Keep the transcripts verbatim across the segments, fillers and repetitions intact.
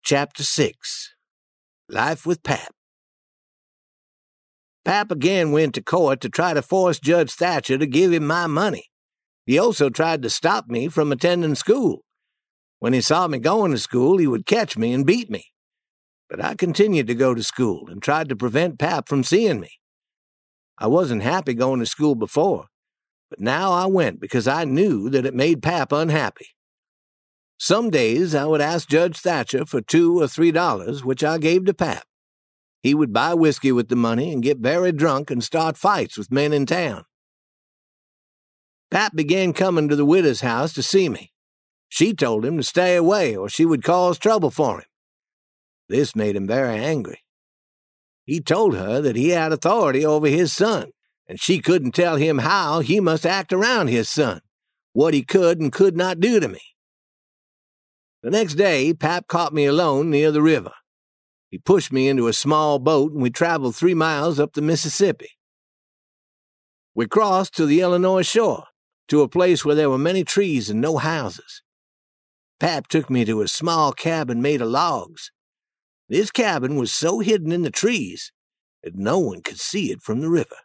Chapter six. Life with Pap. Pap again went to court to try to force Judge Thatcher to give him my money. He also tried to stop me from attending school. When he saw me going to school, he would catch me and beat me. But I continued to go to school and tried to prevent Pap from seeing me. I wasn't happy going to school before, but now I went because I knew that it made Pap unhappy. Some days I would ask Judge Thatcher for two or three dollars, which I gave to Pap. He would buy whiskey with the money and get very drunk and start fights with men in town. Pap began coming to the widow's house to see me. She told him to stay away or she would cause trouble for him. This made him very angry. He told her that he had authority over his son, and she couldn't tell him how he must act around his son, what he could and could not do to me. The next day, Pap caught me alone near the river. He pushed me into a small boat, and we traveled three miles up the Mississippi. We crossed to the Illinois shore, to a place where there were many trees and no houses. Pap took me to a small cabin made of logs. This cabin was so hidden in the trees that no one could see it from the river.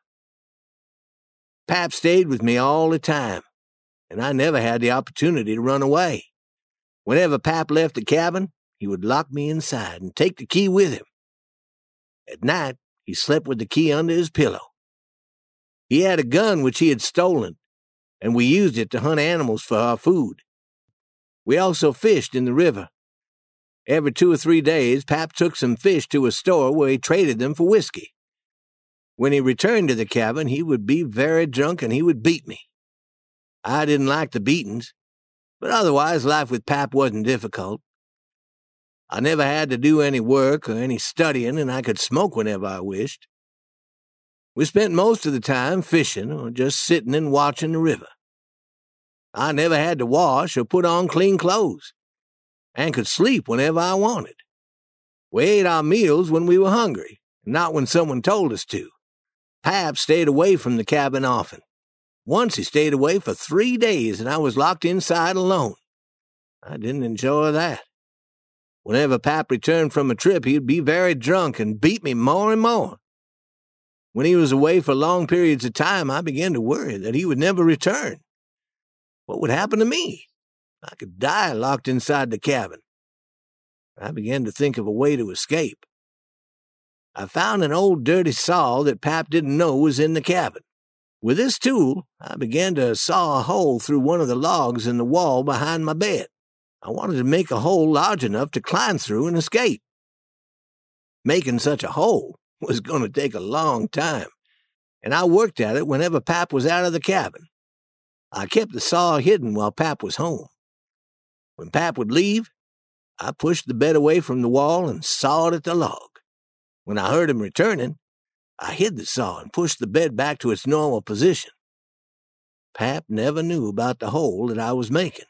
Pap stayed with me all the time, and I never had the opportunity to run away. Whenever Pap left the cabin, he would lock me inside and take the key with him. At night, he slept with the key under his pillow. He had a gun which he had stolen, and we used it to hunt animals for our food. We also fished in the river. Every two or three days, Pap took some fish to a store where he traded them for whiskey. When he returned to the cabin, he would be very drunk and he would beat me. I didn't like the beatings, but otherwise life with Pap wasn't difficult. I never had to do any work or any studying, and I could smoke whenever I wished. We spent most of the time fishing or just sitting and watching the river. I never had to wash or put on clean clothes, and could sleep whenever I wanted. We ate our meals when we were hungry, not when someone told us to. Pap stayed away from the cabin often. Once he stayed away for three days, and I was locked inside alone. I didn't enjoy that. Whenever Pap returned from a trip, he would be very drunk and beat me more and more. When he was away for long periods of time, I began to worry that he would never return. What would happen to me? I could die locked inside the cabin. I began to think of a way to escape. I found an old dirty saw that Pap didn't know was in the cabin. With this tool, I began to saw a hole through one of the logs in the wall behind my bed. I wanted to make a hole large enough to climb through and escape. Making such a hole was going to take a long time, and I worked at it whenever Pap was out of the cabin. I kept the saw hidden while Pap was home. When Pap would leave, I pushed the bed away from the wall and sawed at the log. When I heard him returning, I hid the saw and pushed the bed back to its normal position. Pap never knew about the hole that I was making.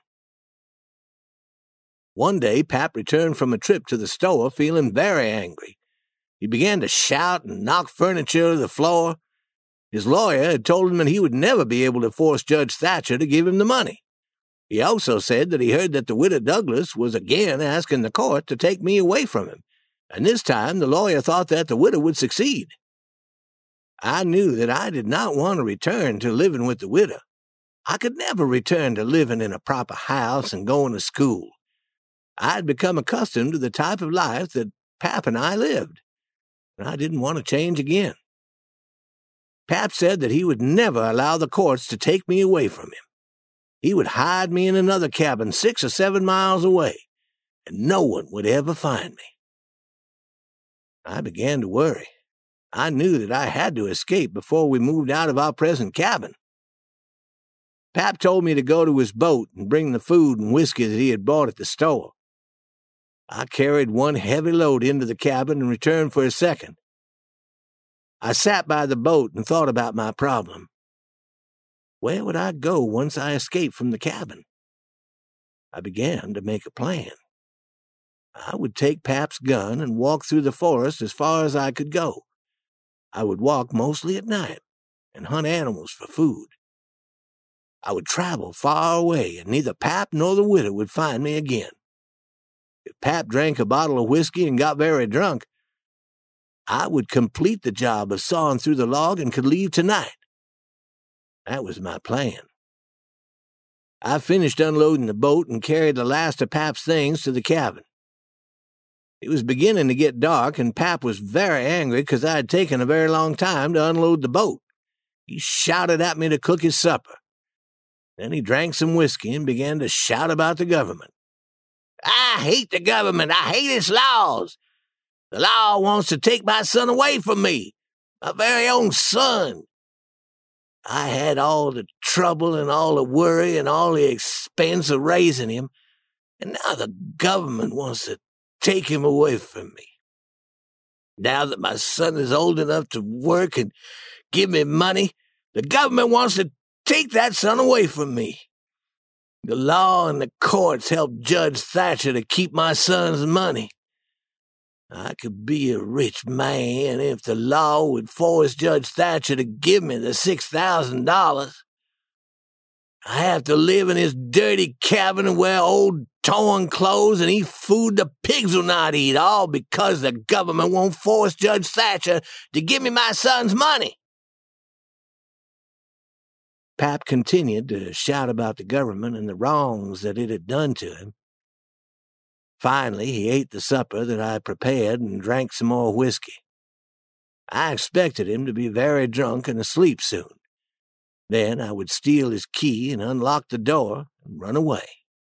One day, Pap returned from a trip to the store feeling very angry. He began to shout and knock furniture to the floor. His lawyer had told him that he would never be able to force Judge Thatcher to give him the money. He also said that he heard that the widow Douglas was again asking the court to take me away from him, and this time the lawyer thought that the widow would succeed. I knew that I did not want to return to living with the widow. I could never return to living in a proper house and going to school. I had become accustomed to the type of life that Pap and I lived, and I didn't want to change again. Pap said that he would never allow the courts to take me away from him. He would hide me in another cabin six or seven miles away, and no one would ever find me. I began to worry. I knew that I had to escape before we moved out of our present cabin. Pap told me to go to his boat and bring the food and whiskey that he had bought at the store. I carried one heavy load into the cabin and returned for a second. I sat by the boat and thought about my problem. Where would I go once I escaped from the cabin? I began to make a plan. I would take Pap's gun and walk through the forest as far as I could go. I would walk mostly at night and hunt animals for food. I would travel far away, and neither Pap nor the widow would find me again. If Pap drank a bottle of whiskey and got very drunk, I would complete the job of sawing through the log and could leave tonight. That was my plan. I finished unloading the boat and carried the last of Pap's things to the cabin. It was beginning to get dark, and Pap was very angry because I had taken a very long time to unload the boat. He shouted at me to cook his supper. Then he drank some whiskey and began to shout about the government. I hate the government. I hate its laws. The law wants to take my son away from me, my very own son. I had all the trouble and all the worry and all the expense of raising him, and now the government wants to take him away from me. Now that my son is old enough to work and give me money, the government wants to take that son away from me. The law and the courts helped Judge Thatcher to keep my son's money. I could be a rich man if the law would force Judge Thatcher to give me the six thousand dollars. I have to live in his dirty cabin and wear old torn clothes and eat food the pigs will not eat, all because the government won't force Judge Thatcher to give me my son's money. Pap continued to shout about the government and the wrongs that it had done to him. Finally, he ate the supper that I prepared and drank some more whiskey. I expected him to be very drunk and asleep soon. Then I would steal his key and unlock the door and run away.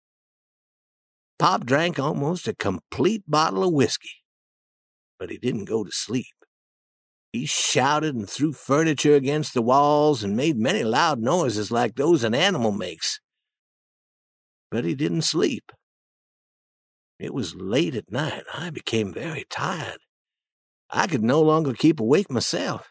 Pop drank almost a complete bottle of whiskey, but he didn't go to sleep. He shouted and threw furniture against the walls and made many loud noises like those an animal makes. But he didn't sleep. It was late at night. I became very tired. I could no longer keep awake myself.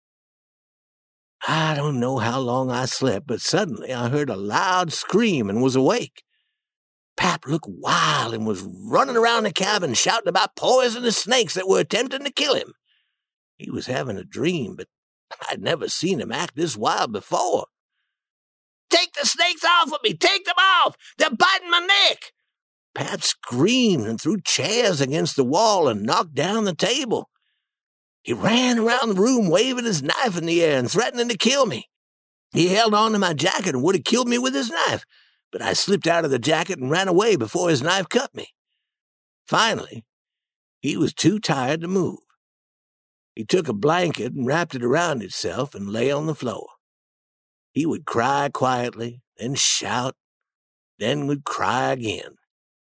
I don't know how long I slept, but suddenly I heard a loud scream and was awake. Pap looked wild and was running around the cabin shouting about poisonous snakes that were attempting to kill him. He was having a dream, but I'd never seen him act this wild before. Take the snakes off of me! Take them off! They're biting my neck! Pap screamed and threw chairs against the wall and knocked down the table. He ran around the room waving his knife in the air and threatening to kill me. He held on to my jacket and would have killed me with his knife, but I slipped out of the jacket and ran away before his knife cut me. Finally, he was too tired to move. He took a blanket and wrapped it around itself and lay on the floor. He would cry quietly, then shout, then would cry again.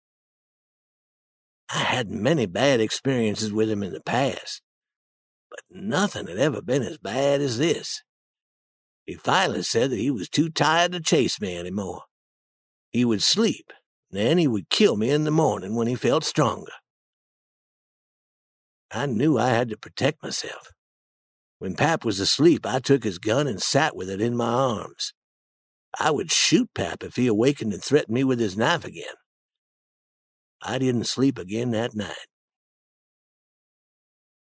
I had many bad experiences with him in the past, but nothing had ever been as bad as this. He finally said that he was too tired to chase me anymore. He would sleep, then he would kill me in the morning when he felt stronger. I knew I had to protect myself. When Pap was asleep, I took his gun and sat with it in my arms. I would shoot Pap if he awakened and threatened me with his knife again. I didn't sleep again that night.